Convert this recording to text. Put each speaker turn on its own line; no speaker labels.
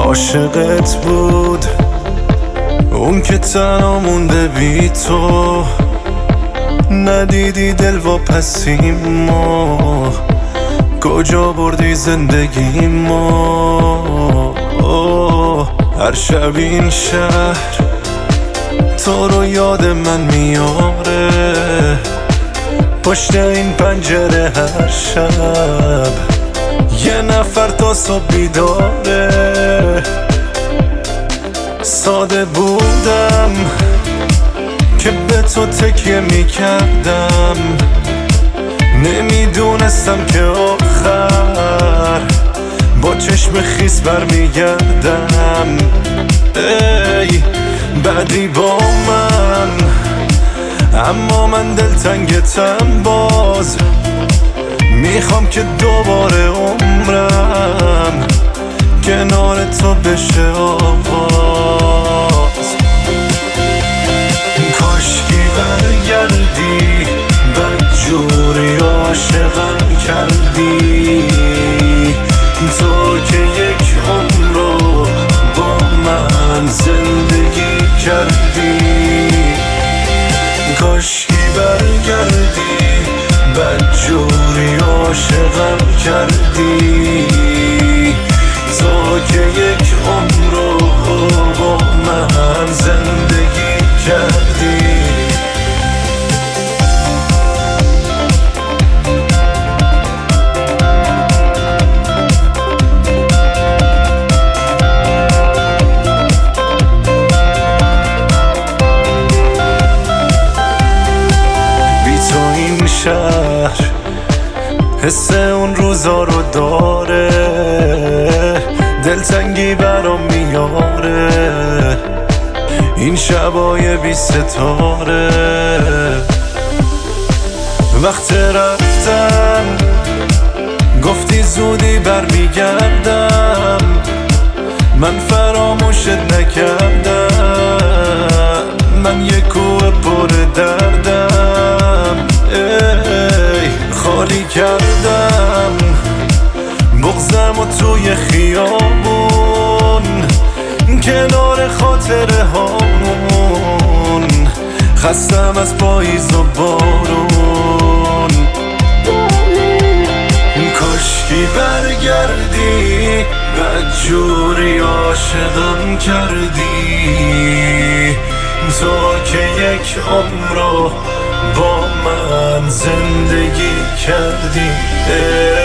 عاشقت بود اون که تنها مونده بی تو، ندیدی دل واپسیمو کجا بردی زندگی ما. هر شب این شهر تو رو یاد من میاره، پشت این پنجره هر شب یه نفر تا صبح بیداره. ساده بودم که به تو تکیه میکردم، نمیدونستم که آخر با چشم خیس برمیگردم. ای بعدی با من، اما من دلتنگتم باز، میخوام که دوباره عمرم کنار تو بشه آغاز. کاشکی برگردی، بدجوری عاشقم کردی، تو که یک عمر رو با من زندگی کردی. کاشکی برگردی، بدجوری عاشقم کردی، تو که یک عمر رو با من زندگی کردی. شهر حس اون روزا رو داره، دلتنگی برام میاره این شبای بی ستاره. وقت رفتن گفتی زودی برمیگردم، من فراموشت نکردم، من یه کوه پر دردم. ای خالی کردم بغضم و توی خیابون، کنار خاطره هامون، خستم از پاییز و بارون. کاشکی برگردی، بدجوری عاشقم کردی، تو که یک عمر رو با من زندگی کردی.